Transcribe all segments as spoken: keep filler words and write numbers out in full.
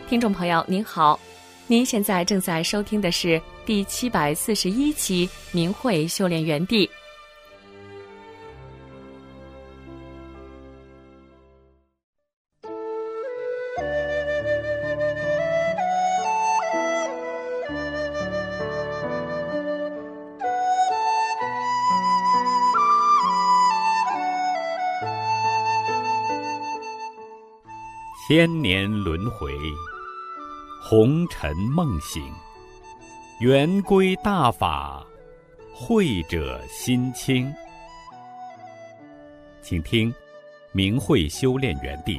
听众朋友您好，您现在正在收听的是第七百四十一期明慧修炼园地。 千年轮回，红尘梦醒，圆归大法，慧者心清。请听明慧修炼园地。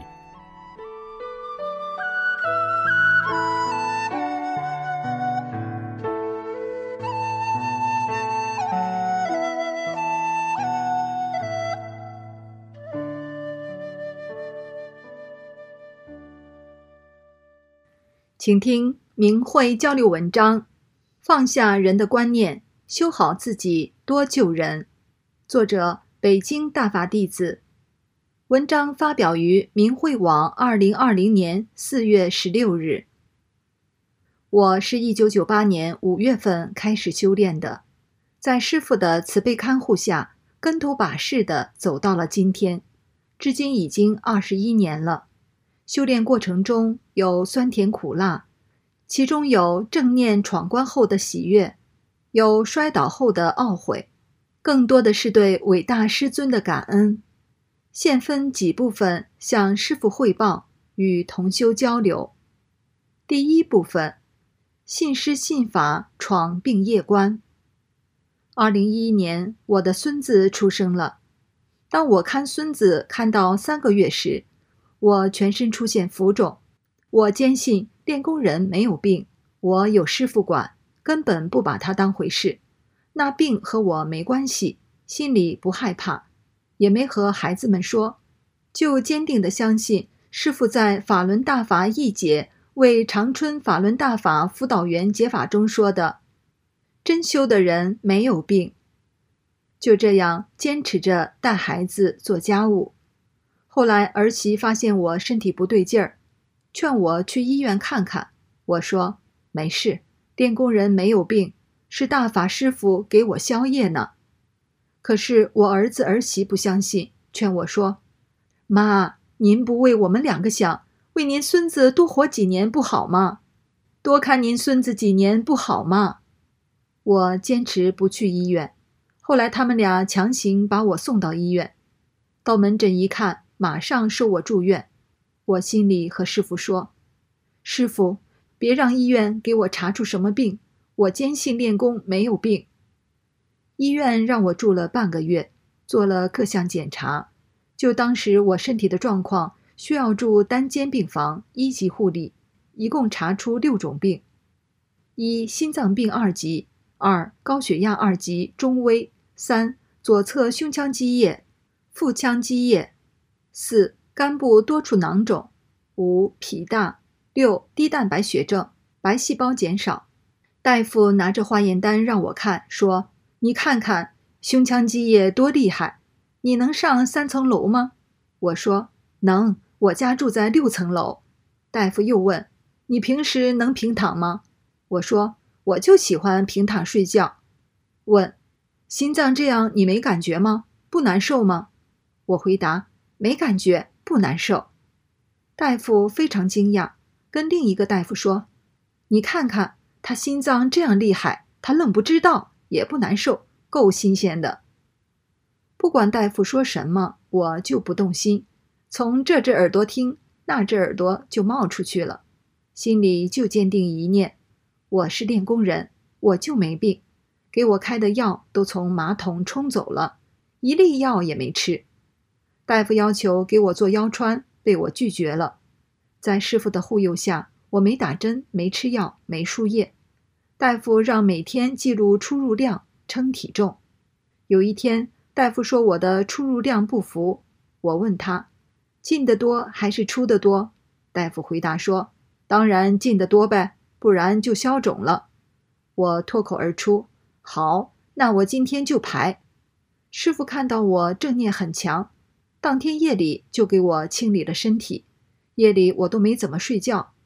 请听明慧交流文章，放下人的观念，修好自己，多救人。作者：北京大法弟子。文章发表于明慧网二零二零年四月十六日。我是一九九八年五月份开始修炼的，在师父的慈悲看护下，跟头把式的走到了今天，至今已经二十一年了。修炼过程中有酸甜苦辣，其中有正念闯关后的喜悦，有摔倒后的懊悔，更多的是对伟大师尊的感恩。现分几部分向师父汇报，与同修交流。第一部分，信师信法闯病业关。二零一一年，我的孙子出生了。当我看孙子看到三个月时，我全身出现浮肿。我坚信练功人没有病，我有师父管，根本不把他当回事。那病和我没关系，心里不害怕，也没和孩子们说，就坚定地相信师父在法轮大法一解为长春法轮大法辅导员解法中说的，真修的人没有病。就这样坚持着带孩子做家务。后来儿媳发现我身体不对劲儿，劝我去医院看看。我说没事，练功人没有病，是大法师父给我消业呢。可是我儿子儿媳不相信，劝我说，妈，您不为我们两个想，为您孙子多活几年不好吗？多看您孙子几年不好吗？我坚持不去医院。后来他们俩强行把我送到医院，到门诊一看，马上收我住院。我心里和师父说，师父，别让医院给我查出什么病，我坚信练功没有病。医院让我住了半个月，做了各项检查。就当时我身体的状况，需要住单间病房，一级护理，一共查出六种病：一、心脏病二级；二、高血压二级中危；三、左侧胸腔积液、腹腔积液；四、肝部多处囊肿；五、脾大；六、低蛋白血症，白细胞减少。大夫拿着化验单让我看，说，你看看胸腔积液多厉害，你能上三层楼吗？我说能，我家住在六层楼。大夫又问，你平时能平躺吗？我说我就喜欢平躺睡觉。问，心脏这样你没感觉吗？不难受吗？我回答，没感觉，不难受。大夫非常惊讶，跟另一个大夫说，你看看他心脏这样厉害，他愣不知道，也不难受，够新鲜的。不管大夫说什么，我就不动心，从这只耳朵听，那只耳朵就冒出去了，心里就坚定一念，我是练功人，我就没病，给我开的药都从马桶冲走了，一粒药也没吃。大夫要求给我做腰穿，被我拒绝了。在师父的护佑下，我没打针，没吃药，没输液。大夫让每天记录出入量，称体重。有一天，大夫说我的出入量不符，我问他，进得多还是出得多？大夫回答说，当然进得多呗，不然就消肿了。我脱口而出，好，那我今天就排。师父看到我正念很强，当天夜里就给我清理了身体。夜里我都没怎么睡觉，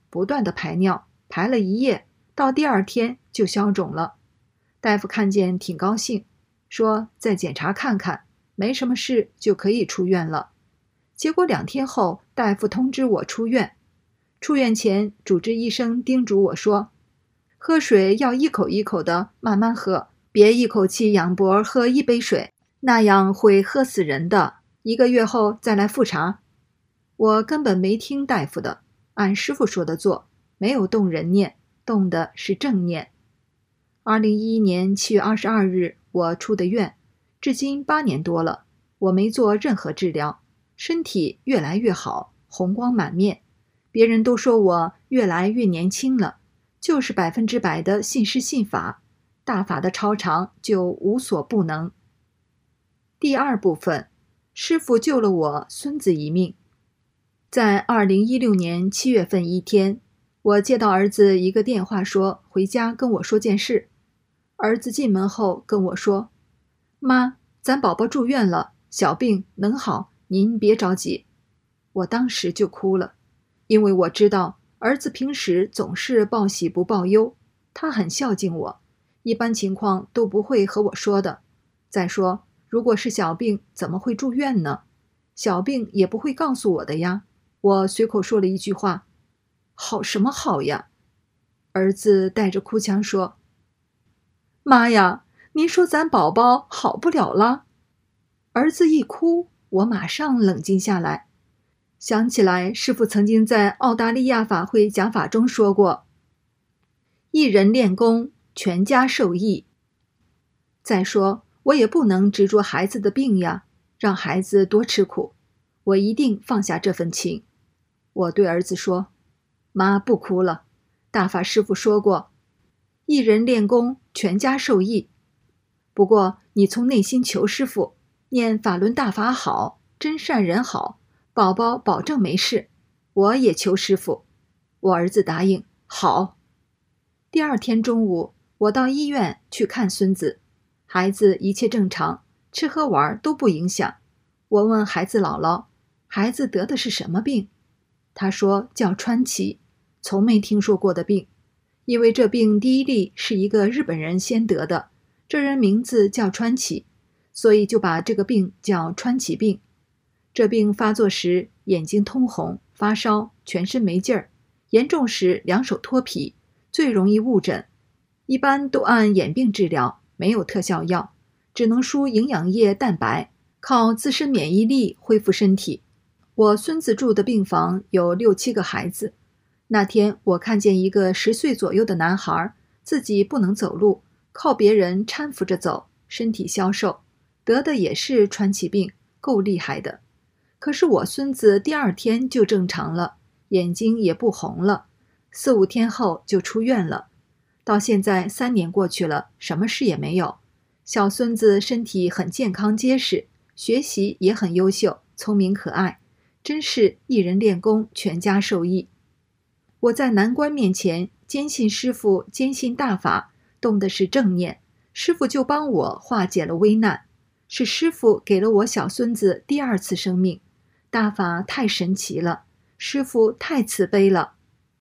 不断的排尿，排了一夜，到第二天就消肿了。大夫看见挺高兴，说再检查看看，没什么事就可以出院了。结果两天后，大夫通知我出院。出院前，主治医生叮嘱我说，喝水要一口一口的慢慢喝，别一口气仰脖喝一杯水，那样会喝死人的。一个月后再来复查。我根本没听大夫的，按师傅说的做，没有动人念，动的是正念。二零一一年七月二十二日，我出的院，至今八年多了，我没做任何治疗，身体越来越好，红光满面。别人都说我越来越年轻了，就是百分之百的信师信法，大法的超常就无所不能。第二部分，师父救了我孙子一命。在二零一六年七月份一天，我接到儿子一个电话，说回家跟我说件事。儿子进门后跟我说，妈，咱宝宝住院了，小病能好，您别着急。我当时就哭了，因为我知道儿子平时总是报喜不报忧，他很孝敬我，一般情况都不会和我说的。再说，如果是小病，怎么会住院呢？小病也不会告诉我的呀。我随口说了一句话，好什么好呀？儿子带着哭腔说，妈呀，您说咱宝宝好不了了？儿子一哭，我马上冷静下来，想起来师父曾经在澳大利亚法会讲法中说过，一人练功，全家受益。再说，我也不能执着孩子的病呀，让孩子多吃苦，我一定放下这份情。我对儿子说，妈不哭了，大法师父说过，一人练功，全家受益。不过你从内心求师父，念法轮大法好，真善人好，宝宝保证没事。我也求师父。我儿子答应，好。第二天中午，我到医院去看孙子，孩子一切正常，吃喝玩都不影响。我问孩子姥姥，孩子得的是什么病？他说叫川崎，从没听说过的病。因为这病第一例是一个日本人先得的，这人名字叫川崎，所以就把这个病叫川崎病。这病发作时眼睛通红，发烧，全身没劲儿，严重时两手脱皮，最容易误诊。一般都按眼病治疗，没有特效药，只能输营养液蛋白，靠自身免疫力恢复身体。我孙子住的病房有六七个孩子，那天我看见一个十岁左右的男孩，自己不能走路，靠别人搀扶着走，身体消瘦，得的也是川崎病，够厉害的。可是我孙子第二天就正常了，眼睛也不红了，四五天后就出院了。到现在三年过去了，什么事也没有。小孙子身体很健康结实，学习也很优秀，聪明可爱，真是一人练功，全家受益。我在难关面前坚信师父，坚信大法，动的是正念，师父就帮我化解了危难，是师父给了我小孙子第二次生命。大法太神奇了，师父太慈悲了。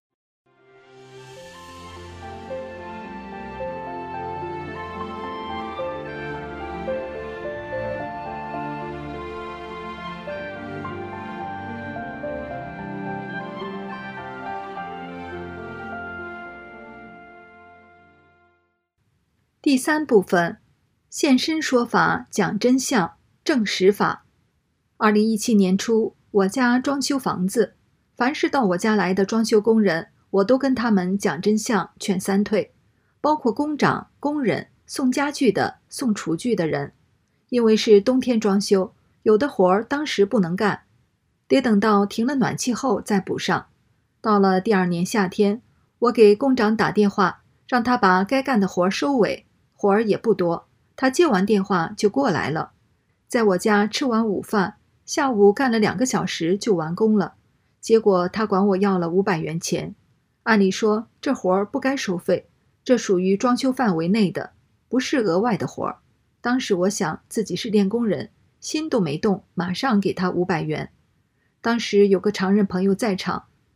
第三部分，现身说法，讲真相，证实法。二零一七年初，我家装修房子，凡是到我家来的装修工人，我都跟他们讲真相，劝三退，包括工长、工人、送家具的、送厨具的人。因为是冬天装修，有的活儿当时不能干，得等到停了暖气后再补上。到了第二年夏天，我给工长打电话，让他把该干的活儿收尾，活儿也不多，他接完电话就过来了。在我家吃完午饭，下午干了两个小时就完工了。结果他管我要了五百元钱。按理说这活儿不该收费，这属于装修范围内的，不是额外的活儿。当时我想自己是练工人，心都没动，马上给他五百元。当时有个常人朋友在场，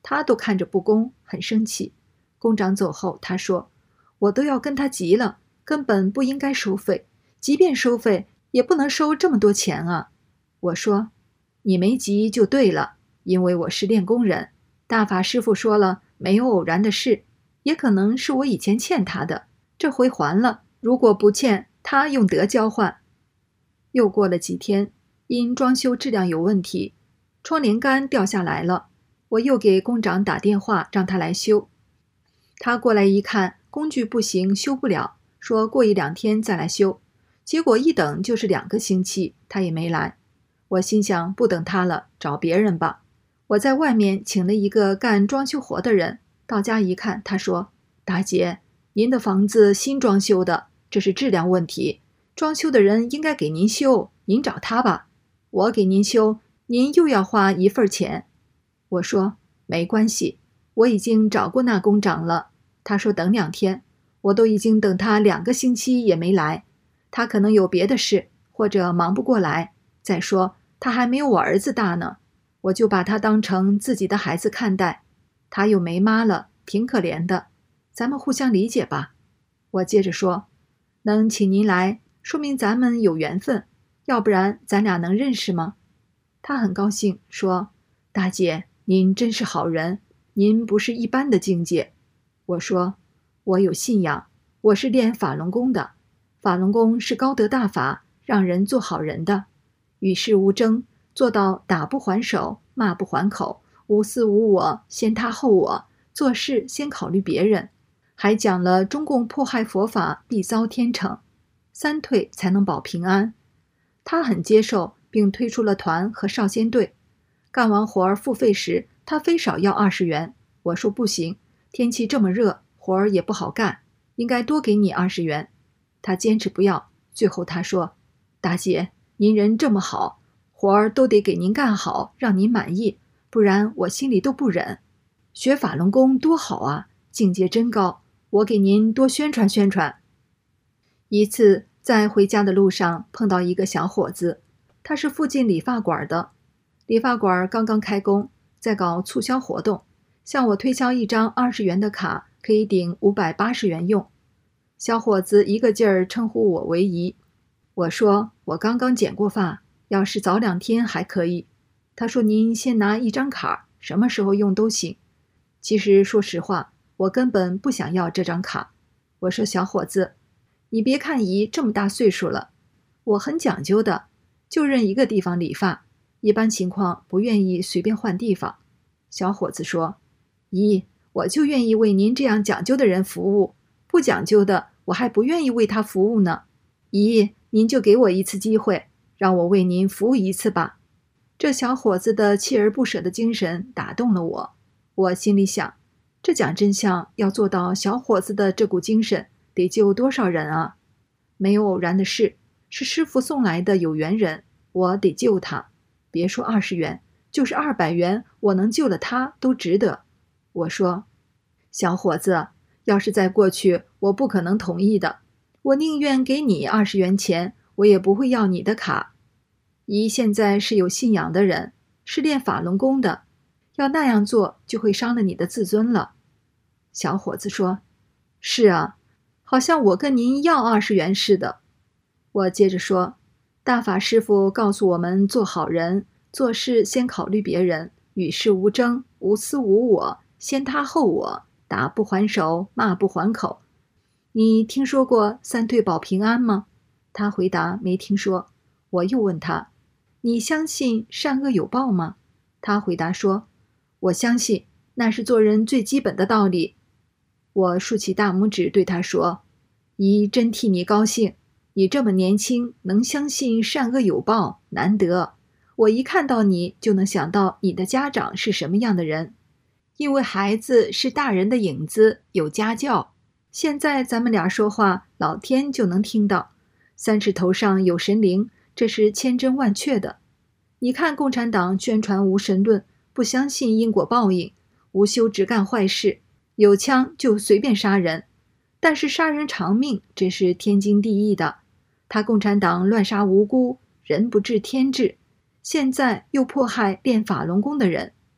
他都看着不公，很生气。公长走后，他说：“我都要跟他急了，根本不应该收费，即便收费，也不能收这么多钱啊。”我说：“你没急就对了，因为我是练功人。大法师父说了，没有偶然的事，也可能是我以前欠他的，这回还了。如果不欠，他用德交换。”又过了几天，因装修质量有问题，窗帘杆掉下来了。我又给工长打电话让他来修。他过来一看，工具不行，修不了，说过一两天再来修。结果一等就是两个星期，他也没来。我心想，不等他了，找别人吧。我在外面请了一个干装修活的人，到家一看，他说：“大姐，您的房子新装修的，这是质量问题，装修的人应该给您修，您找他吧。我给您修，您又要花一份钱。”我说：“没关系，我已经找过那工长了。”他说等两天，我都已经等他两个星期也没来，他可能有别的事，或者忙不过来。再说他还没有我儿子大呢，我就把他当成自己的孩子看待。他又没妈了，挺可怜的，咱们互相理解吧。我接着说：“能请您来，说明咱们有缘分，要不然咱俩能认识吗？”他很高兴，说：“大姐，您真是好人，您不是一般的境界。”我说：“我有信仰，我是练法轮功的，法轮功是高德大法，让人做好人的，与世无争，做到打不还手，骂不还口，无私无我，先他后我，做事先考虑别人，还讲了中共迫害佛法必遭天惩，三退才能保平安。”他很接受，并推出了团和少先队。干完活儿付费时，他非少要二十元。我说不行，天气这么热，活儿也不好干，应该多给你二十元。他坚持不要，最后他说：“大姐，您人这么好，活儿都得给您干好，让您满意，不然我心里都不忍。学法轮功多好啊，境界真高，我给您多宣传宣传。”一次在回家的路上碰到一个小伙子，他是附近理发馆的，理发馆刚刚开工，在搞促销活动，向我推销一张二十元的卡，可以顶五百八十元用。小伙子一个劲儿称呼我为姨。我说我刚刚剪过发，要是早两天还可以。他说您先拿一张卡，什么时候用都行。其实说实话，我根本不想要这张卡。我说小伙子，你别看姨这么大岁数了，我很讲究的，就认一个地方理发，一般情况不愿意随便换地方。小伙子说：“姨，我就愿意为您这样讲究的人服务，不讲究的我还不愿意为他服务呢。姨，您就给我一次机会，让我为您服务一次吧。”这小伙子的锲而不舍的精神打动了我。我心里想，这讲真相要做到小伙子的这股精神，得救多少人啊！没有偶然的事，是师父送来的有缘人，我得救他。别说二十元，就是二百元，我能救了他都值得。我说：“小伙子，要是在过去，我不可能同意的。我宁愿给你二十元钱，我也不会要你的卡。姨现在是有信仰的人，是练法轮功的，要那样做就会伤了你的自尊了。”小伙子说：“是啊，好像我跟您要二十元似的。”我接着说：“大法师父告诉我们做好人，做事先考虑别人，与世无争，无私无我，先他后我，打不还手，骂不还口。你听说过三退保平安吗？”他回答没听说。我又问他：“你相信善恶有报吗？”他回答说：“我相信，那是做人最基本的道理。”我竖起大拇指对他说：“姨真替你高兴，你这么年轻，能相信善恶有报，难得。我一看到你就能想到你的家长是什么样的人，因为孩子是大人的影子，有家教。现在咱们俩说话，老天就能听到。三尺头上有神灵，这是千真万确的。你看共产党宣传无神论，不相信因果报应，无休止干坏事，有枪就随便杀人。但是杀人偿命，这是天经地义的。他共产党乱杀无辜，人不治天治，现在又迫害练法轮功的人。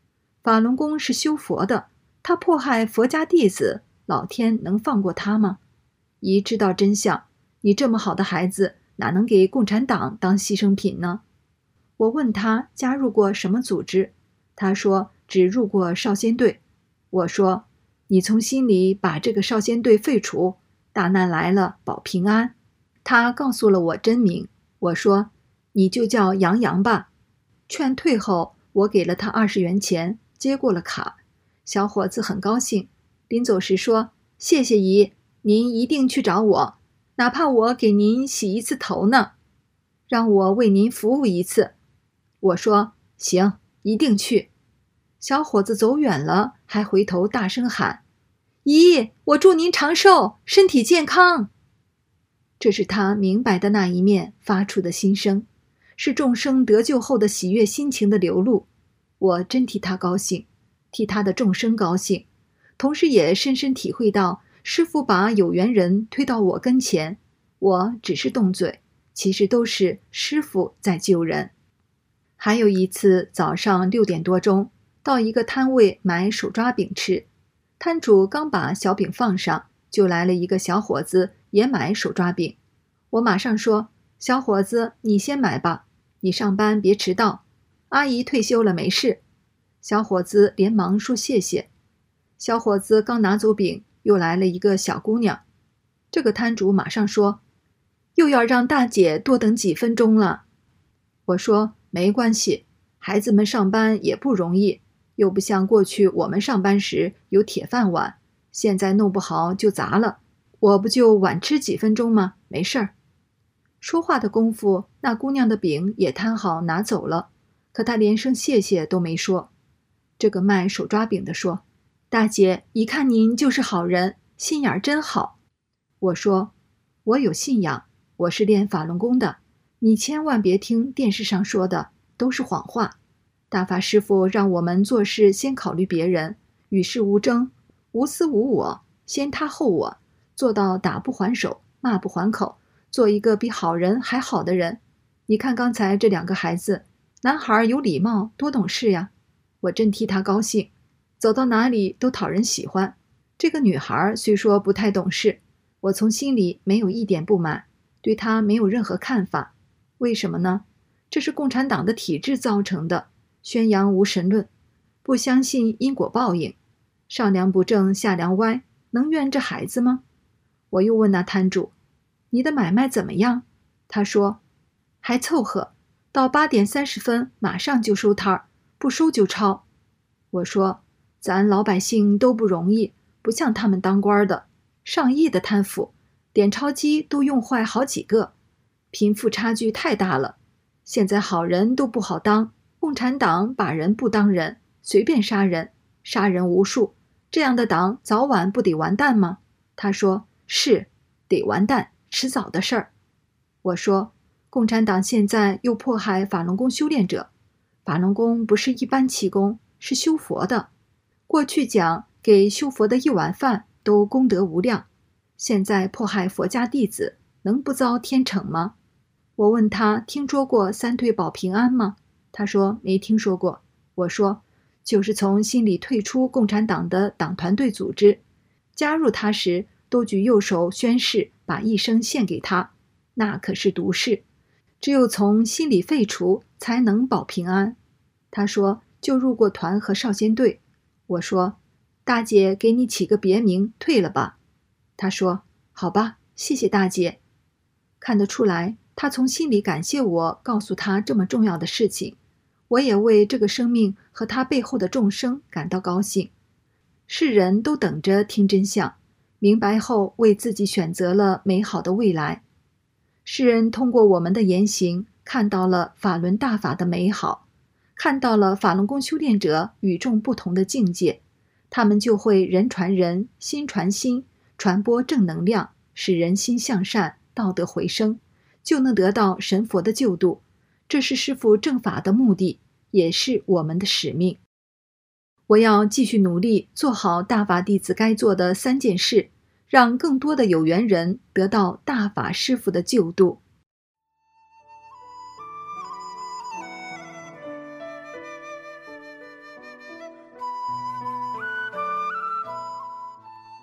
法轮功是修佛的，他迫害佛家弟子，老天能放过他吗？一知道真相，你这么好的孩子，哪能给共产党当牺牲品呢？我问他加入过什么组织，他说只入过少先队。我说，你从心里把这个少先队废除，大难来了保平安。他告诉了我真名，我说你就叫杨洋吧。劝退后，我给了他二十元钱，接过了卡。小伙子很高兴，临走时说，谢谢姨，您一定去找我，哪怕我给您洗一次头呢，让我为您服务一次。我说行，一定去。小伙子走远了，还回头大声喊，姨，我祝您长寿，身体健康。这是他明白的那一面发出的心声，是众生得救后的喜悦心情的流露。我真替他高兴，替他的众生高兴，同时也深深体会到师父把有缘人推到我跟前，我只是动嘴，其实都是师父在救人。还有一次早上六点多钟，到一个摊位买手抓饼吃，摊主刚把小饼放上，就来了一个小伙子也买手抓饼。我马上说，小伙子，你先买吧，你上班别迟到，阿姨退休了没事。小伙子连忙说谢谢。小伙子刚拿走饼，又来了一个小姑娘。这个摊主马上说，又要让大姐多等几分钟了。我说没关系，孩子们上班也不容易，又不像过去我们上班时有铁饭碗，现在弄不好就砸了，我不就晚吃几分钟吗？没事儿。说话的功夫，那姑娘的饼也摊好拿走了，可她连声谢谢都没说。这个卖手抓饼的说，大姐，一看您就是好人，心眼真好。我说，我有信仰，我是练法轮功的，你千万别听电视上说的，都是谎话。大法师父让我们做事先考虑别人，与世无争，无私无我，先他后我，做到打不还手，骂不还口，做一个比好人还好的人。你看刚才这两个孩子，男孩有礼貌，多懂事呀，我真替他高兴，走到哪里都讨人喜欢。这个女孩虽说不太懂事，我从心里没有一点不满，对她没有任何看法。为什么呢？这是共产党的体制造成的，宣扬无神论，不相信因果报应，上梁不正下梁歪，能怨这孩子吗？我又问那摊主，你的买卖怎么样？他说，还凑合，到八点三十分马上就收摊儿，不收就抄。我说，咱老百姓都不容易，不像他们当官的，上亿的贪腐，点钞机都用坏好几个，贫富差距太大了，现在好人都不好当，共产党把人不当人，随便杀人，杀人无数，这样的党早晚不得完蛋吗？他说，是，得完蛋，迟早的事儿。我说，共产党现在又迫害法轮功修炼者，法轮功不是一般气功，是修佛的。过去讲给修佛的一碗饭都功德无量，现在迫害佛家弟子，能不遭天惩吗？我问他听说过三退保平安吗？他说没听说过。我说，就是从心里退出共产党的党团队组织，加入他时都举右手宣誓，把一生献给他，那可是毒誓，只有从心里废除才能保平安。他说就入过团和少先队。我说，大姐给你起个别名，退了吧。他说，好吧，谢谢大姐。看得出来，他从心里感谢我告诉他这么重要的事情，我也为这个生命和他背后的众生感到高兴。世人都等着听真相，明白后为自己选择了美好的未来。世人通过我们的言行看到了法轮大法的美好，看到了法轮功修炼者与众不同的境界，他们就会人传人，心传心，传播正能量，使人心向善，道德回升，就能得到神佛的救度。这是师父正法的目的，也是我们的使命。我要继续努力，做好大法弟子该做的三件事，让更多的有缘人得到大法师父的救度。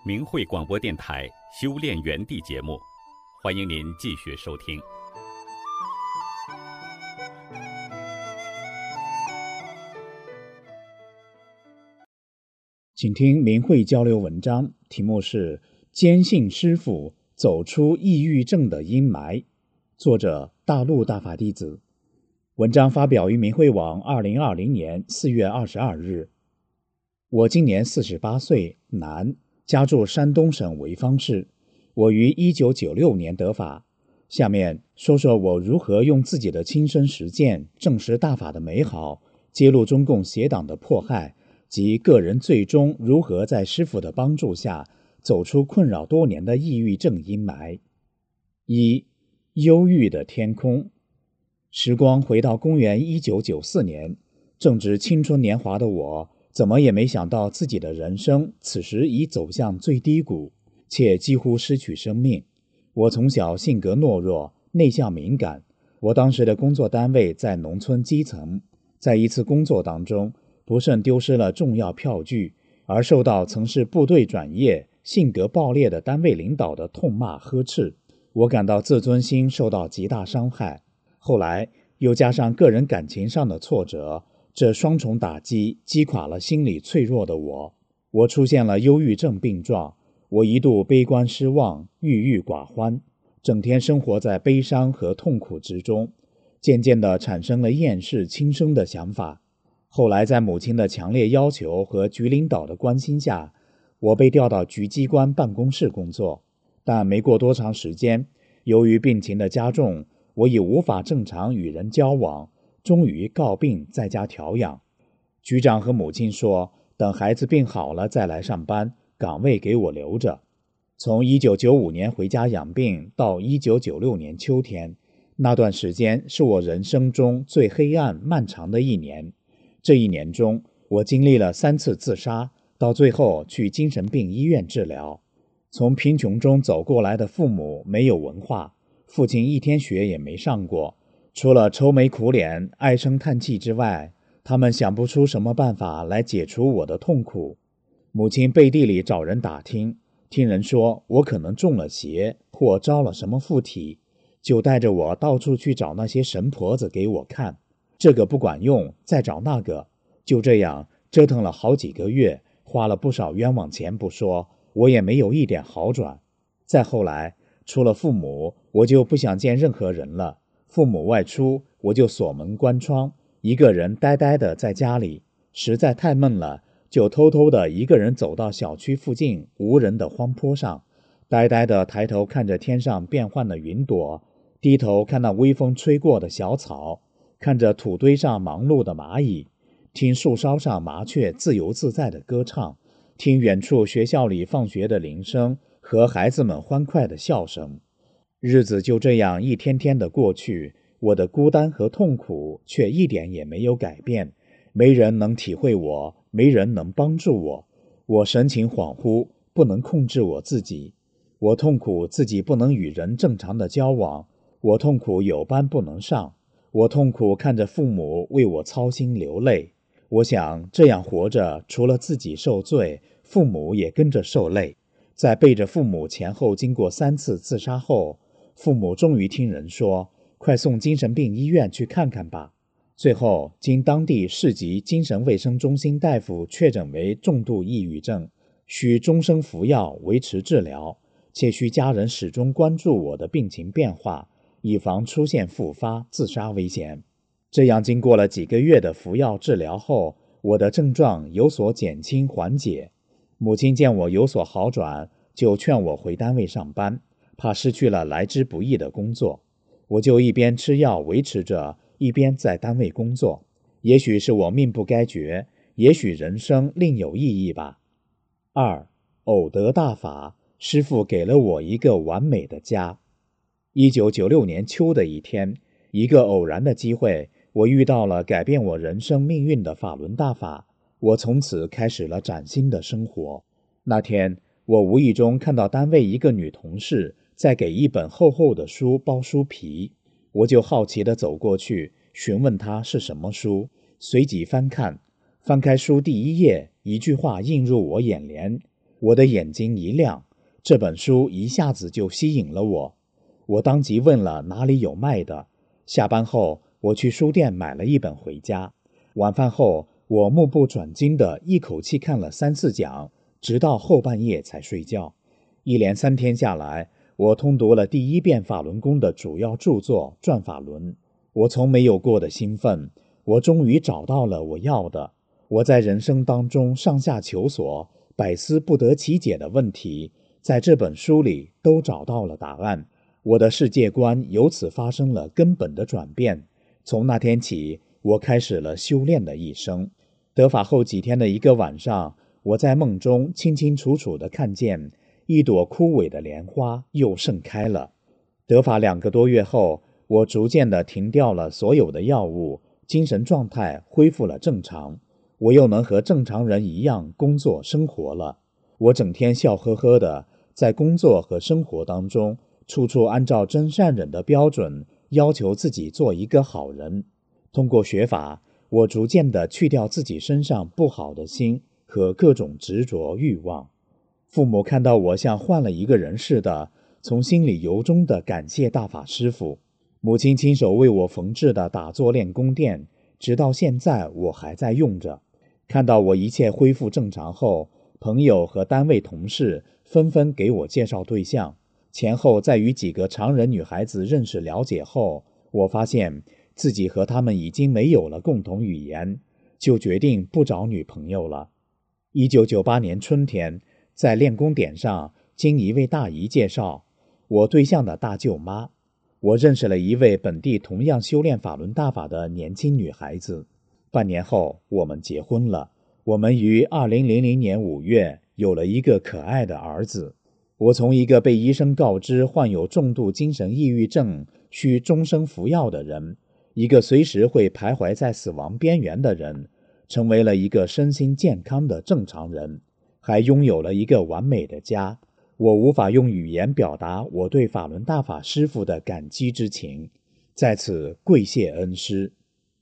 明慧广播电台修炼园地节目，欢迎您继续收听。 请听明慧交流文章，题目是《坚信师父走出抑郁症的阴霾》，作者大陆大法弟子。文章发表于明慧网二零二零年四月二十二日。我今年四十八岁，男，家住山东省潍坊市。我于一九九六年得法。下面说说我如何用自己的亲身实践证实大法的美好，揭露中共邪党的迫害，及个人最终如何在师父的帮助下走出困扰多年的抑郁症阴霾。一、忧郁的天空。时光回到公元一九九四年，正值青春年华的我，怎么也没想到自己的人生此时已走向最低谷，且几乎失去生命。我从小性格懦弱，内向敏感。我当时的工作单位在农村基层，在一次工作当中，不慎丢失了重要票据，而受到曾是部队转业、性格暴烈的单位领导的痛骂呵斥，我感到自尊心受到极大伤害。后来又加上个人感情上的挫折，这双重打击击垮了心理脆弱的我。我出现了忧郁症病状，我一度悲观失望，郁郁寡欢，整天生活在悲伤和痛苦之中，渐渐地产生了厌世轻生的想法。后来在母亲的强烈要求和局领导的关心下，我被调到局机关办公室工作。但没过多长时间，由于病情的加重，我已无法正常与人交往，终于告病在家调养。局长和母亲说，等孩子病好了再来上班，岗位给我留着。从一九九五年回家养病到一九九六年秋天，那段时间是我人生中最黑暗漫长的一年。这一年中，我经历了三次自杀，到最后去精神病医院治疗。从贫穷中走过来的父母没有文化，父亲一天学也没上过，除了愁眉苦脸、唉声叹气之外，他们想不出什么办法来解除我的痛苦。母亲背地里找人打听，听人说我可能中了邪或招了什么附体，就带着我到处去找那些神婆子给我看，这个不管用，再找那个。就这样折腾了好几个月，花了不少冤枉钱不说，我也没有一点好转。再后来，除了父母，我就不想见任何人了。父母外出，我就锁门关窗，一个人呆呆的在家里，实在太闷了，就偷偷的一个人走到小区附近无人的荒坡上，呆呆的抬头看着天上变幻的云朵，低头看那微风吹过的小草，看着土堆上忙碌的蚂蚁，听树梢上麻雀自由自在的歌唱，听远处学校里放学的铃声和孩子们欢快的笑声。日子就这样一天天的过去，我的孤单和痛苦却一点也没有改变。没人能体会我，没人能帮助我。我神情恍惚，不能控制我自己。我痛苦自己不能与人正常的交往，我痛苦有班不能上，我痛苦看着父母为我操心流泪。我想这样活着，除了自己受罪，父母也跟着受累。在背着父母前后经过三次自杀后，父母终于听人说，快送精神病医院去看看吧。最后经当地市级精神卫生中心大夫确诊为重度抑郁症，需终生服药维持治疗，且需家人始终关注我的病情变化，以防出现复发自杀危险。这样经过了几个月的服药治疗后，我的症状有所减轻缓解。母亲见我有所好转，就劝我回单位上班，怕失去了来之不易的工作。我就一边吃药维持着，一边在单位工作。也许是我命不该绝，也许人生另有意义吧。二、偶得大法，师父给了我一个完美的家。一九九六年秋的一天，一个偶然的机会，我遇到了改变我人生命运的法轮大法，我从此开始了崭新的生活。那天，我无意中看到单位一个女同事在给一本厚厚的书包书皮，我就好奇地走过去，询问她是什么书，随即翻看。翻开书第一页，一句话映入我眼帘： 我的眼睛一亮，这本书一下子就吸引了我。我当即问了哪里有卖的。下班后，我去书店买了一本回家。晚饭后，我目不转睛地一口气看了三四讲，直到后半夜才睡觉。一连三天下来，我通读了第一遍法轮功的主要著作《转法轮》。我从没有过的兴奋，我终于找到了我要的。我在人生当中上下求索，百思不得其解的问题，在这本书里都找到了答案。我的世界观由此发生了根本的转变。从那天起，我开始了修炼的一生。得法后几天的一个晚上，我在梦中清清楚楚地看见一朵枯萎的莲花又盛开了。得法两个多月后，我逐渐地停掉了所有的药物，精神状态恢复了正常，我又能和正常人一样工作生活了。我整天笑呵呵的，在工作和生活当中，处处按照真善忍的标准要求自己做一个好人。通过学法，我逐渐地去掉自己身上不好的心和各种执着欲望。父母看到我像换了一个人似的，从心里由衷地感谢大法师父。母亲亲手为我缝制的打坐练功垫，直到现在我还在用着。看到我一切恢复正常后，朋友和单位同事纷纷给我介绍对象。前后在与几个常人女孩子认识了解后，我发现自己和她们已经没有了共同语言，就决定不找女朋友了。一九九八年春天，在练功点上，经一位大姨介绍，我对象的大舅妈，我认识了一位本地同样修炼法轮大法的年轻女孩子。半年后，我们结婚了。我们于二零零零年五月有了一个可爱的儿子。我从一个被医生告知患有重度精神抑郁症，需终生服药的人，一个随时会徘徊在死亡边缘的人，成为了一个身心健康的正常人，还拥有了一个完美的家。我无法用语言表达我对法轮大法师父的感激之情，在此跪谢恩师。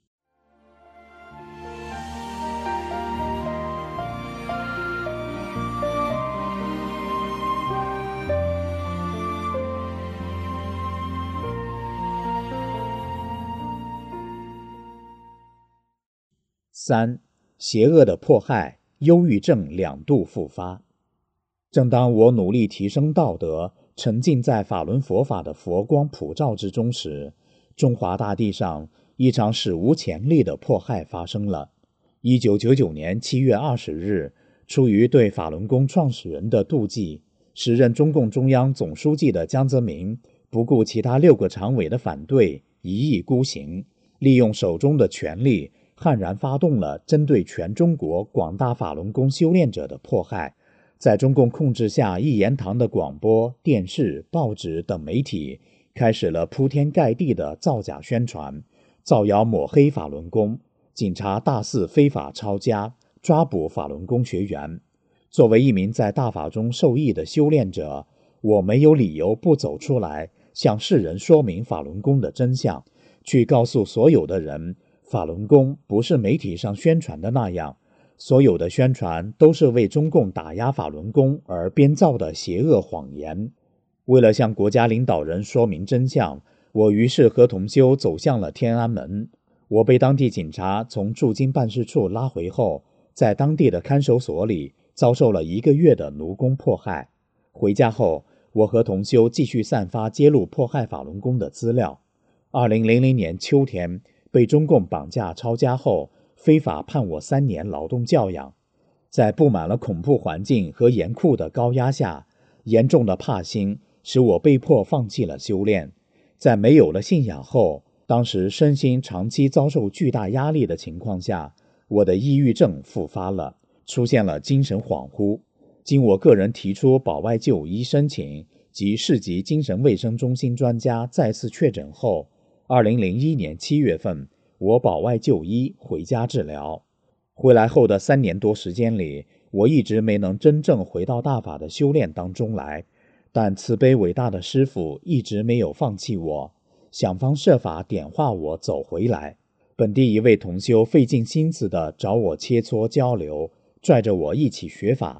三、邪恶的迫害，忧郁症两度复发。正当我努力提升道德，沉浸在法轮佛法的佛光普照之中时，中华大地上一场史无前例的迫害发生了。一九九九年七月二十日，出于对法轮功创始人的妒忌，时任中共中央总书记的江泽民不顾其他六个常委的反对，一意孤行，利用手中的权力，悍然发动了针对全中国广大法轮功修炼者的迫害。在中共控制下，一言堂的广播、电视、报纸等媒体开始了铺天盖地的造假宣传，造谣抹黑法轮功，警察大肆非法抄家，抓捕法轮功学员。作为一名在大法中受益的修炼者，我没有理由不走出来，向世人说明法轮功的真相，去告诉所有的人，法轮功不是媒体上宣传的那样，所有的宣传都是为中共打压法轮功而编造的邪恶谎言。为了向国家领导人说明真相，我于是和同修走向了天安门。我被当地警察从驻京办事处拉回后，在当地的看守所里遭受了一个月的奴工迫害。回家后，我和同修继续散发揭露迫害法轮功的资料。二零零零年秋天，被中共绑架抄家后，非法判我三年劳动教养。在布满了恐怖环境和严酷的高压下，严重的怕心使我被迫放弃了修炼。在没有了信仰后，当时身心长期遭受巨大压力的情况下，我的抑郁症复发了，出现了精神恍惚。经我个人提出保外就医申请及市级精神卫生中心专家再次确诊后，二零零一年七月份，我保外就医回家治疗。回来后的三年多时间里，我一直没能真正回到大法的修炼当中来，但慈悲伟大的师父一直没有放弃我，想方设法点化我走回来。本地一位同修费尽心思地找我切磋交流，拽着我一起学法。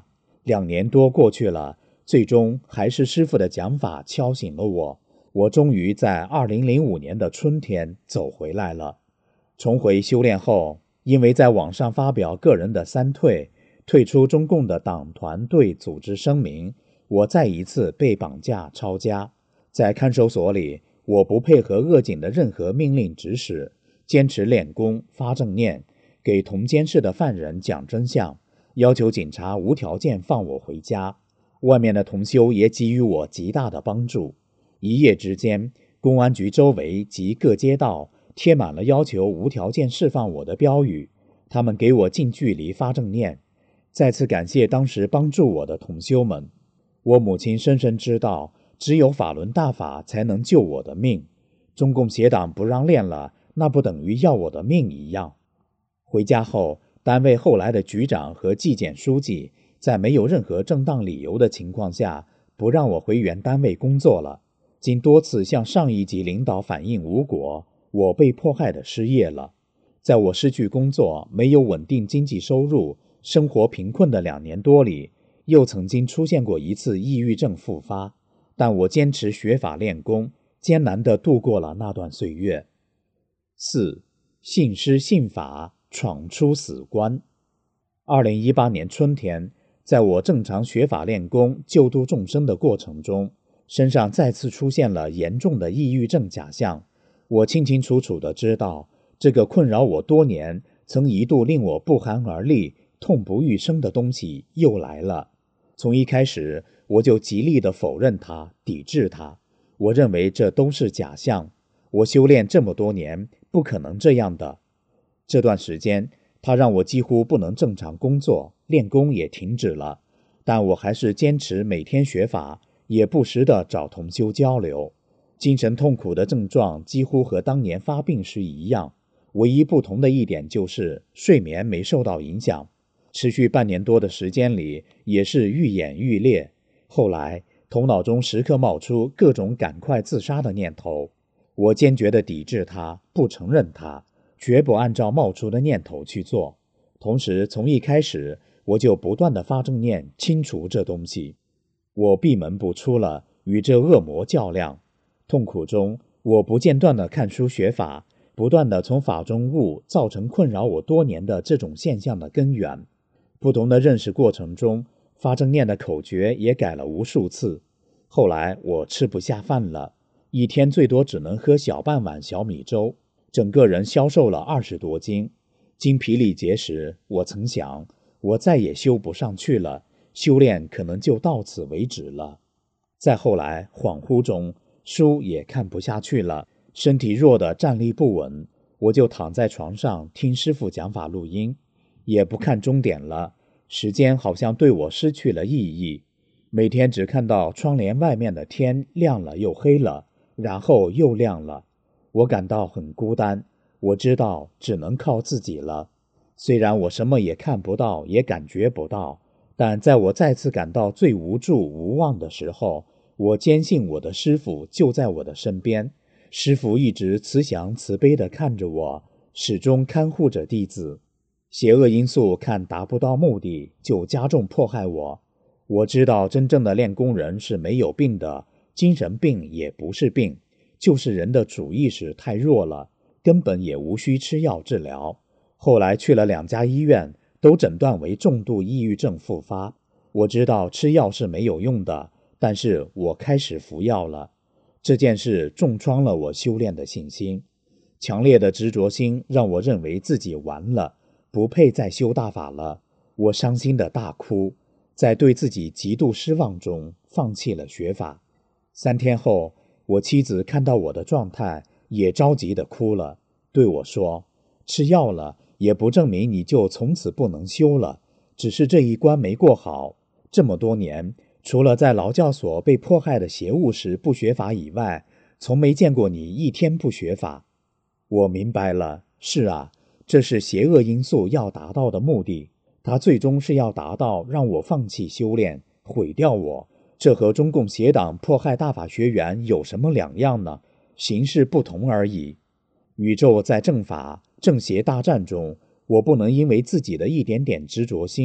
两年多过去了，最终还是师父的讲法敲醒了我。我终于在二零零五年的春天走回来了。重回修炼后，因为在网上发表个人的三退，退出中共的党团队组织声明，我再一次被绑架抄家。在看守所里，我不配合恶警的任何命令指使，坚持练功发正念，给同监室的犯人讲真相，要求警察无条件放我回家。外面的同修也给予我极大的帮助。一夜之间，公安局周围及各街道贴满了要求无条件释放我的标语，他们给我近距离发正念。再次感谢当时帮助我的同修们。我母亲深深知道，只有法轮大法才能救我的命。中共邪党不让练了，那不等于要我的命一样。回家后，单位后来的局长和纪检书记在没有任何正当理由的情况下，不让我回原单位工作了。经多次向上一级领导反映无果，我被迫害的失业了。在我失去工作、没有稳定经济收入、生活贫困的两年多里，又曾经出现过一次抑郁症复发，但我坚持学法练功，艰难地度过了那段岁月。四、信师信法，闯出死关。二零一八年春天，在我正常学法练功、救度众生的过程中，身上再次出现了严重的抑郁症假象。我清清楚楚地知道，这个困扰我多年、曾一度令我不寒而栗、痛不欲生的东西又来了。从一开始，我就极力地否认它、抵制它。我认为这都是假象，我修炼这么多年，不可能这样的。这段时间，它让我几乎不能正常工作，练功也停止了。但我还是坚持每天学法，也不时地找同修交流。精神痛苦的症状几乎和当年发病时一样，唯一不同的一点就是睡眠没受到影响。持续半年多的时间里，也是愈演愈烈。后来，头脑中时刻冒出各种赶快自杀的念头。我坚决地抵制它，不承认它，绝不按照冒出的念头去做。同时，从一开始，我就不断地发正念，清除这东西。我闭门不出了，与这恶魔较量。痛苦中，我不间断地看书学法，不断地从法中悟造成困扰我多年的这种现象的根源。不同的认识过程中，发正念的口诀也改了无数次。后来我吃不下饭了，一天最多只能喝小半碗小米粥，整个人消瘦了二十多斤。精疲力竭时，我曾想，我再也修不上去了，修炼可能就到此为止了。再后来，恍惚中，书也看不下去了，身体弱得站立不稳，我就躺在床上听师父讲法录音，也不看钟点了，时间好像对我失去了意义。每天只看到窗帘外面的天亮了又黑了，然后又亮了。我感到很孤单，我知道只能靠自己了。虽然我什么也看不到，也感觉不到，但在我再次感到最无助无望的时候，我坚信我的师父就在我的身边。师父一直慈祥慈悲地看着我，始终看护着弟子。邪恶因素看达不到目的，就加重迫害我。我知道真正的练功人是没有病的，精神病也不是病，就是人的主意识太弱了，根本也无需吃药治疗。后来去了两家医院，都诊断为重度抑郁症复发。我知道吃药是没有用的，但是我开始服药了。这件事重创了我修炼的信心。强烈的执着心让我认为自己完了，不配再修大法了。我伤心的大哭，在对自己极度失望中放弃了学法。三天后，我妻子看到我的状态，也着急地哭了，对我说，吃药了也不证明你就从此不能修了，只是这一关没过好。这么多年，除了在劳教所被迫害的邪物时不学法以外，从没见过你一天不学法。我明白了，是啊，这是邪恶因素要达到的目的，它最终是要达到让我放弃修炼，毁掉我。这和中共邪党迫害大法学员有什么两样呢？形式不同而已。宇宙在正法正邪大战中，我不能因为自己的一点点执着心，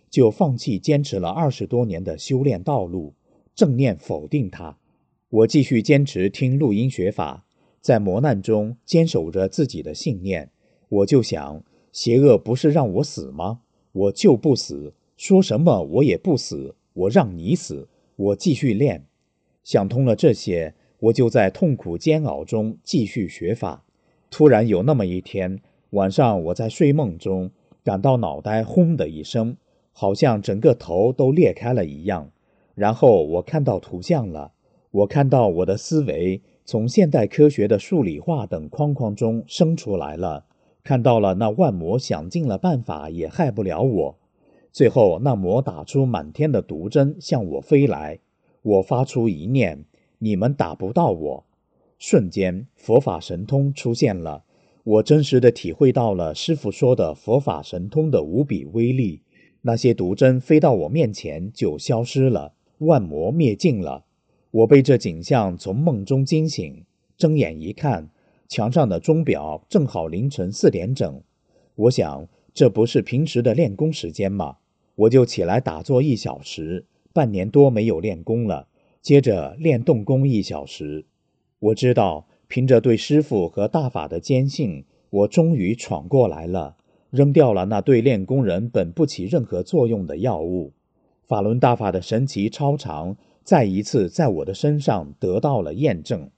就放弃坚持了二十多年的修炼道路，正念否定它。我继续坚持听录音学法，在磨难中坚守着自己的信念。我就想，邪恶不是让我死吗？我就不死，说什么我也不死，我让你死，我继续练。想通了这些，我就在痛苦煎熬中继续学法。突然有那么一天，晚上我在睡梦中感到脑袋轰的一声，好像整个头都裂开了一样。然后我看到图像了，我看到我的思维从现代科学的数理化等框框中生出来了，看到了那万魔想尽了办法也害不了我。最后那魔打出满天的毒针向我飞来，我发出一念，你们打不到我。瞬间佛法神通出现了，我真实地体会到了师父说的佛法神通的无比威力。那些毒针飞到我面前就消失了，万魔灭尽了。我被这景象从梦中惊醒，睁眼一看，墙上的钟表正好凌晨四点整。我想，这不是平时的练功时间吗？我就起来打坐一小时，半年多没有练功了，接着练动功一小时。我知道，凭着对师父和大法的坚信，我终于闯过来了，扔掉了那对练功人本不起任何作用的药物。法轮大法的神奇超常，再一次在我的身上得到了验证。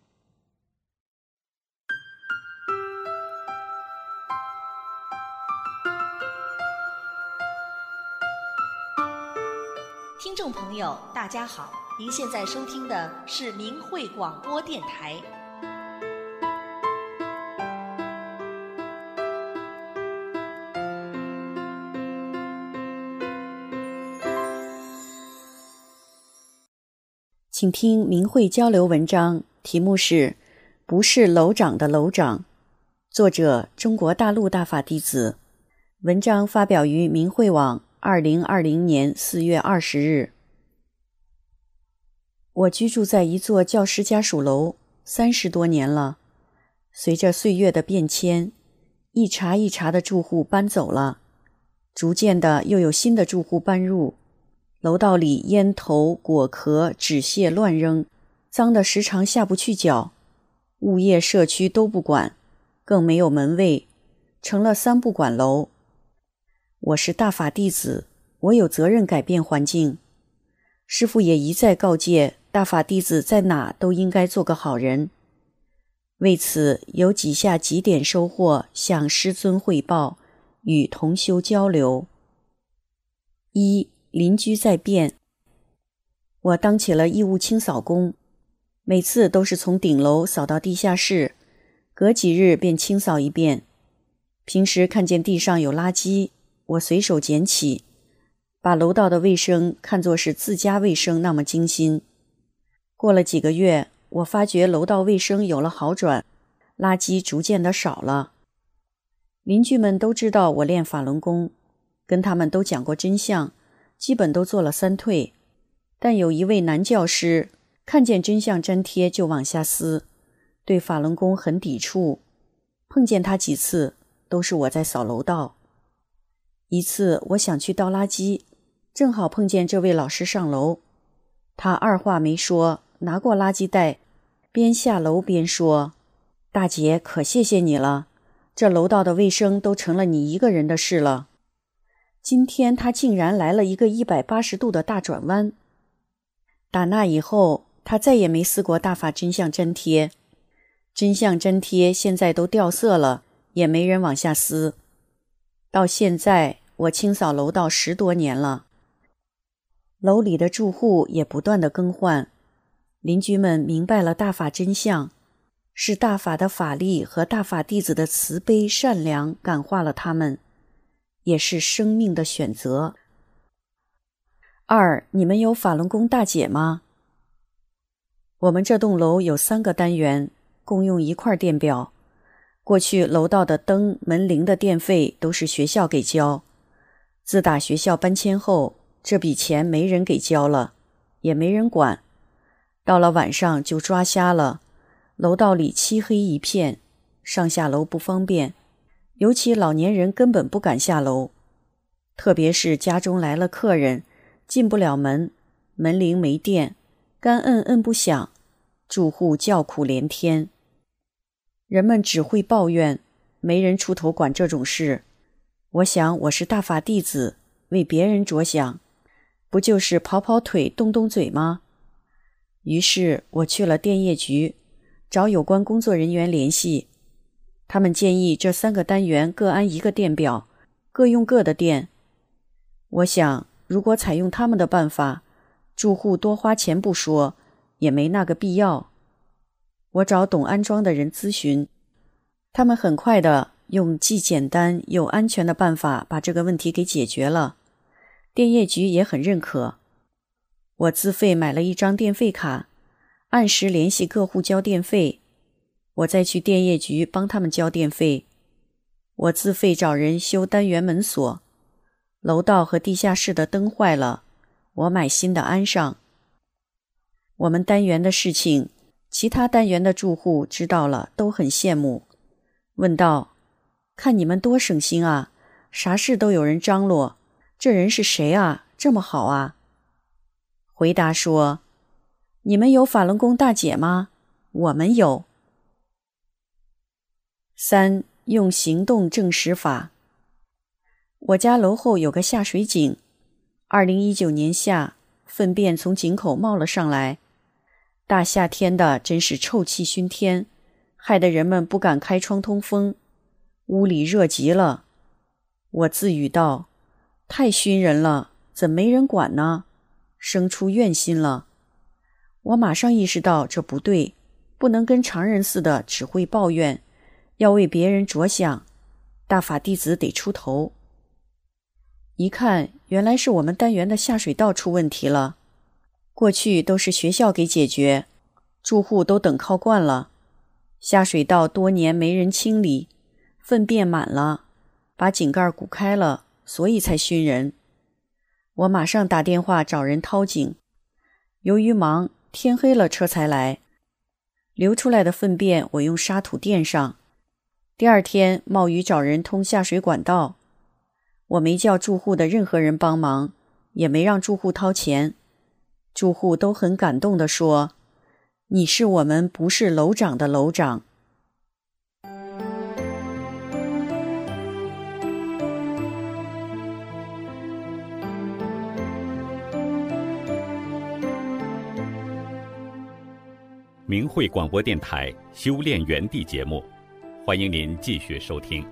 听众朋友，大家好，您现在收听的是明慧广播电台。 请听明慧交流文章，题目是不是楼长的楼长，作者中国大陆大法弟子。文章发表于明慧网二零二零年四月二十日。我居住在一座教师家属楼三十多年了，随着岁月的变迁，一茬一茬的住户搬走了，逐渐的又有新的住户搬入。楼道里烟头、果壳、纸屑乱扔，脏得时常下不去脚。物业社区都不管，更没有门卫，成了三不管楼。我是大法弟子，我有责任改变环境。师父也一再告诫，大法弟子在哪都应该做个好人。为此，有以下几点收获向师尊汇报，与同修交流。一、邻居在变。我当起了义务清扫工，每次都是从顶楼扫到地下室，隔几日便清扫一遍。平时看见地上有垃圾，我随手捡起，把楼道的卫生看作是自家卫生那么精心。过了几个月，我发觉楼道卫生有了好转，垃圾逐渐的少了。邻居们都知道我练法轮功，跟他们都讲过真相，基本都做了三退。但有一位男教师看见真相粘贴就往下撕，对法轮功很抵触。碰见他几次都是我在扫楼道。一次我想去倒垃圾，正好碰见这位老师上楼，他二话没说，拿过垃圾袋，边下楼边说：大姐，可谢谢你了，这楼道的卫生都成了你一个人的事了。今天他竟然来了一个一百八十度的大转弯。打那以后，他再也没撕过大法真相粘贴，真相粘贴现在都掉色了，也没人往下撕。到现在我清扫楼道十多年了，楼里的住户也不断的更换。邻居们明白了大法真相，是大法的法力和大法弟子的慈悲善良感化了他们，也是生命的选择。二，你们有法轮功大姐吗？我们这栋楼有三个单元，共用一块电表。过去楼道的灯、门铃的电费都是学校给交，自打学校搬迁后，这笔钱没人给交了，也没人管。到了晚上就抓瞎了，楼道里漆黑一片，上下楼不方便，尤其老年人根本不敢下楼。 特别是家中来了客人，进不了门，门铃没电，干摁摁不响，住户叫苦连天。人们只会抱怨，没人出头管这种事。我想我是大法弟子，为别人着想，不就是跑跑腿动动嘴吗？于是我去了电业局，找有关工作人员联系。他们建议这三个单元各安一个电表，各用各的电。我想，如果采用他们的办法，住户多花钱不说，也没那个必要。我找懂安装的人咨询，他们很快的用既简单又安全的办法把这个问题给解决了。电业局也很认可。我自费买了一张电费卡，按时联系各户交电费，我再去电业局帮他们交电费。我自费找人修单元门锁，楼道和地下室的灯坏了，我买新的安上。我们单元的事情，其他单元的住户知道了都很羡慕，问道：看你们多省心啊，啥事都有人张罗，这人是谁啊，这么好啊？回答说：你们有法轮功大姐吗？我们有。三、用行动证实法。我家楼后有个下水井，二零一九年夏，粪便从井口冒了上来，大夏天的真是臭气熏天，害得人们不敢开窗通风，屋里热极了。我自语道：太熏人了，怎没人管呢？生出怨心了。我马上意识到这不对，不能跟常人似的只会抱怨，要为别人着想，大法弟子得出头。一看，原来是我们单元的下水道出问题了。过去都是学校给解决，住户都等靠惯了。下水道多年没人清理，粪便满了，把井盖鼓开了，所以才熏人。我马上打电话找人掏井，由于忙，天黑了车才来。流出来的粪便我用沙土垫上。第二天冒雨找人通下水管道，我没叫住户的任何人帮忙，也没让住户掏钱。住户都很感动地说：你是我们不是楼长的楼长。 明慧广播电台修炼园地节目，欢迎您继续收听。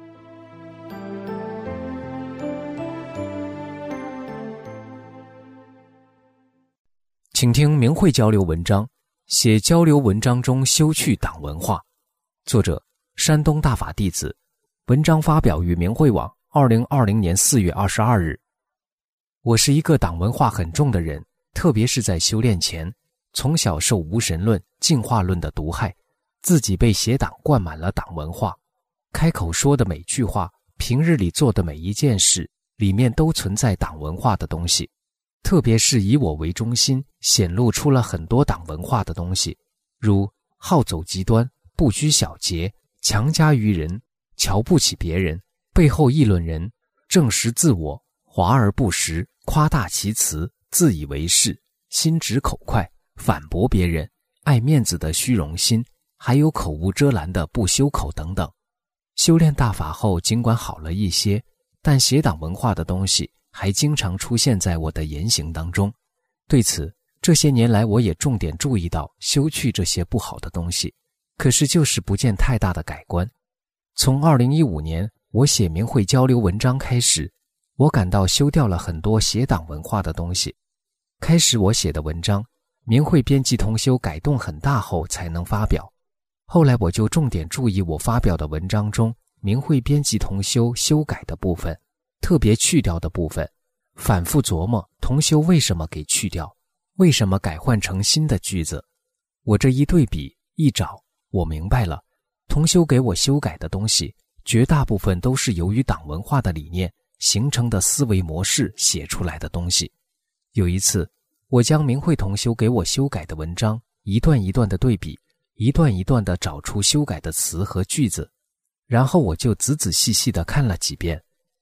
请听明慧交流文章，写交流文章中修去党文化，作者山东大法弟子，文章发表于明慧网二零二零年四月二十二日。我是一个党文化很重的人，特别是在修炼前，从小受无神论、进化论的毒害，自己被邪党灌满了党文化，开口说的每句话，平日里做的每一件事，里面都存在党文化的东西。特别是以我为中心，显露出了很多党文化的东西，如好走极端、不拘小节、强加于人、瞧不起别人、背后议论人、证实自我、华而不实、夸大其词、自以为是、心直口快、反驳别人、爱面子的虚荣心，还有口无遮拦的不修口等等。修炼大法后尽管好了一些，但邪党文化的东西还经常出现在我的言行当中。对此，这些年来我也重点注意到修去这些不好的东西，可是就是不见太大的改观。从二零一五年我写明慧交流文章开始，我感到修掉了很多邪党文化的东西。开始我写的文章，明慧编辑同修改动很大后才能发表，后来我就重点注意我发表的文章中明慧编辑同修修改的部分，特别去掉的部分，反复琢磨同修为什么给去掉，为什么改换成新的句子。我这一对比一找，我明白了，同修给我修改的东西，绝大部分都是由于党文化的理念形成的思维模式写出来的东西。有一次，我将明慧同修给我修改的文章一段一段的对比，一段一段的找出修改的词和句子，然后我就仔仔细细地看了几遍，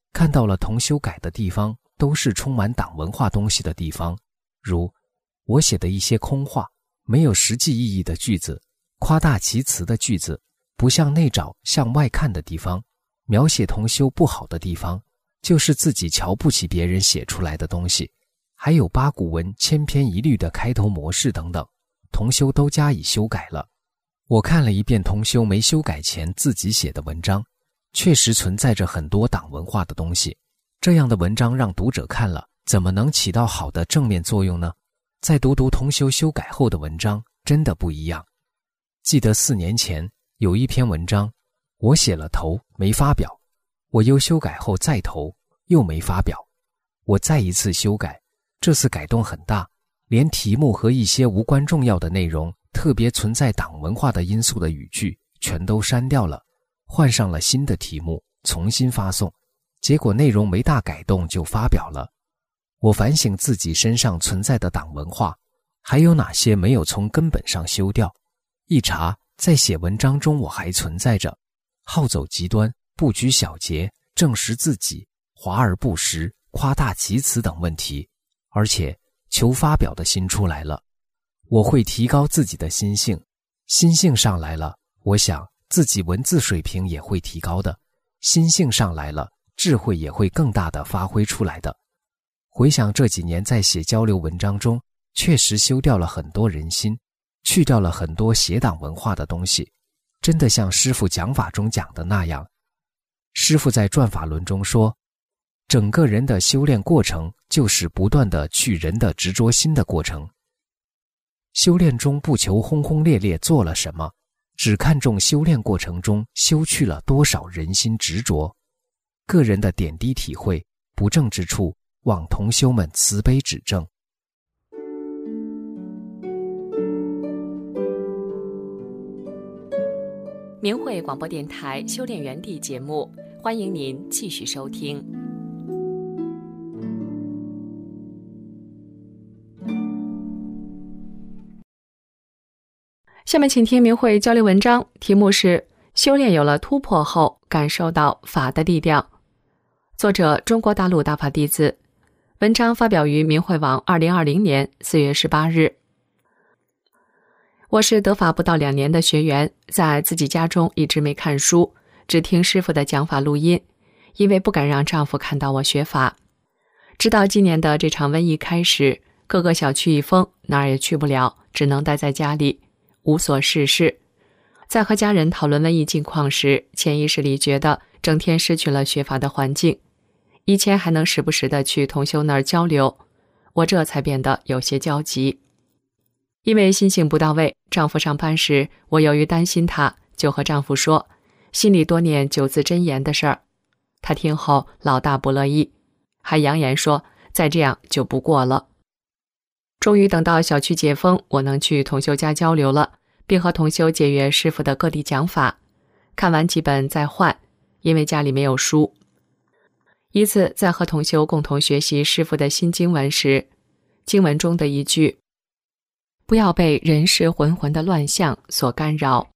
看到了同修改的地方都是充满党文化东西的地方，如我写的一些空话，没有实际意义的句子，夸大其词的句子，不向内找向外看的地方，描写同修不好的地方，就是自己瞧不起别人写出来的东西，还有八股文千篇一律的开头模式等等，同修都加以修改了。我看了一遍同修没修改前自己写的文章，确实存在着很多党文化的东西，这样的文章让读者看了，怎么能起到好的正面作用呢？再读读同修修改后的文章，真的不一样。记得四年前有一篇文章，我写了头没发表，我又修改后再投又没发表，我再一次修改，这次改动很大，连题目和一些无关重要的内容，特别存在党文化的因素的语句全都删掉了，换上了新的题目，重新发送，结果内容没大改动就发表了。我反省自己身上存在的党文化，还有哪些没有从根本上修掉。一查，在写文章中我还存在着好走极端、不拘小节、证实自己、华而不实、夸大其词等问题，而且求发表的心出来了。我会提高自己的心性，心性上来了，我想自己文字水平也会提高的，心性上来了，智慧也会更大的发挥出来的。回想这几年在写交流文章中，确实修掉了很多人心，去掉了很多邪党文化的东西，真的像师父讲法中讲的那样。师父在转法轮中说，整个人的修炼过程就是不断的去人的执着心的过程。修炼中不求轰轰烈烈做了什么，只看重修炼过程中修去了多少人心执着。个人的点滴体会，不正之处，望同修们慈悲指正。 明慧广播电台修炼园地节目，欢迎您继续收听。下面请听明慧交流文章，题目是修炼有了突破后感受到法的力量，作者中国大陆大法弟子，文章发表于明慧网二零二零年四月十八日。我是得法不到两年的学员，在自己家中一直没看书，只听师父的讲法录音，因为不敢让丈夫看到我学法。直到今年的这场瘟疫开始，各个小区一封，哪儿也去不了，只能待在家里，无所事事。在和家人讨论瘟疫境况时，潜意识里觉得整天失去了学法的环境，以前还能时不时的去同修那儿交流，我这才变得有些焦急。因为心性不到位，丈夫上班时，我由于担心他，就和丈夫说心里多念九字真言的事儿。他听后老大不乐意，还扬言说再这样就不过了。终于等到小区解封，我能去同修家交流了，并和同修借阅师父的各地讲法，看完几本再换，因为家里没有书。一次在和同修共同学习师父的新经文时，经文中的一句，不要被人世浑浑的乱象所干扰，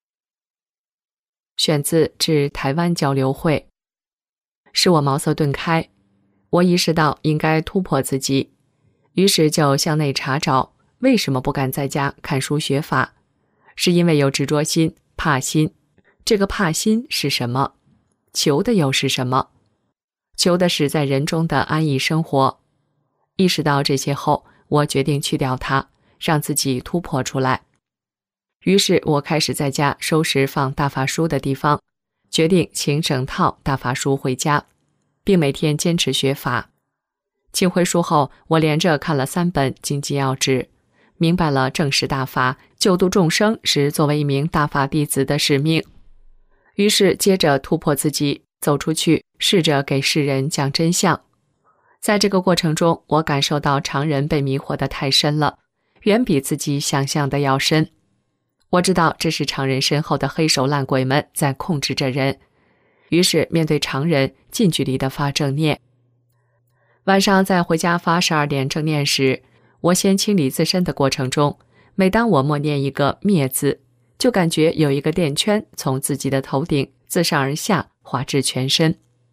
选自至台湾交流会，使我茅塞顿开。我意识到应该突破自己，于是就向内查找为什么不敢在家看书学法，是因为有执着心、怕心。这个怕心是什么？求的又是什么？求的是在人中的安逸生活。意识到这些后，我决定去掉它，让自己突破出来。于是我开始在家收拾放大法书的地方，决定请整套大法书回家，并每天坚持学法。请回书后，我连着看了三本经济要旨，明白了正视大法、救度众生是作为一名大法弟子的使命。于是接着突破自己，走出去，试着给世人讲真相。在这个过程中，我感受到常人被迷惑得太深了，远比自己想象的要深。我知道这是常人身后的黑手烂鬼们在控制着人，于是面对常人，近距离地发正念。晚上在回家发十二点正念时，我先清理自身的过程中，每当我默念一个灭字，就感觉有一个电圈从自己的头顶自上而下滑至全身。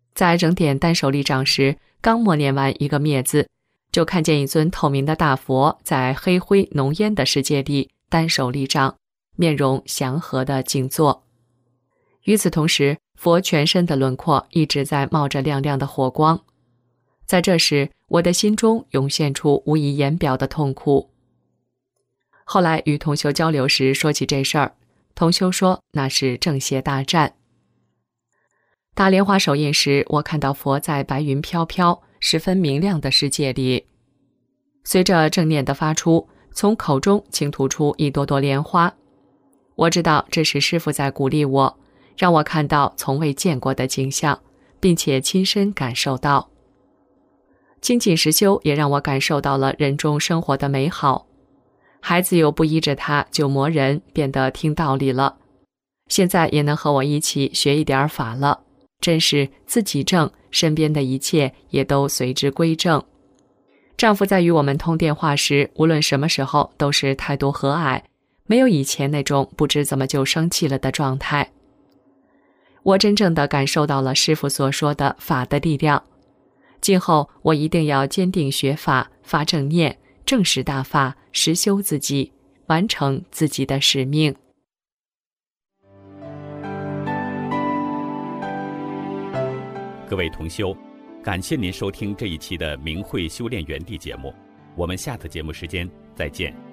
在整点单手立掌时，刚默念完一个灭字，就看见一尊透明的大佛在黑灰浓烟的世界里单手立掌，面容祥和地静坐。与此同时，佛全身的轮廓一直在冒着亮亮的火光。在这时，我的心中涌现出无以言表的痛苦。后来与同修交流时说起这事儿，同修说那是正邪大战。打莲花手印时，我看到佛在白云飘飘、十分明亮的世界里。随着正念的发出，从口中倾吐出一朵朵莲花。我知道这是师父在鼓励我，让我看到从未见过的景象，并且亲身感受到。精进实修也让我感受到了人中生活的美好。孩子又不依着他就磨人，变得听道理了。现在也能和我一起学一点法了，真是自己正，身边的一切也都随之归正。丈夫在与我们通电话时，无论什么时候都是态度和蔼，没有以前那种不知怎么就生气了的状态。我真正地感受到了师父所说的法的力量。今后我一定要坚定学法，发正念，正视大法，实修自己，完成自己的使命。 各位同修，感谢您收听这一期的明慧修炼园地节目，我们下次节目时间再见。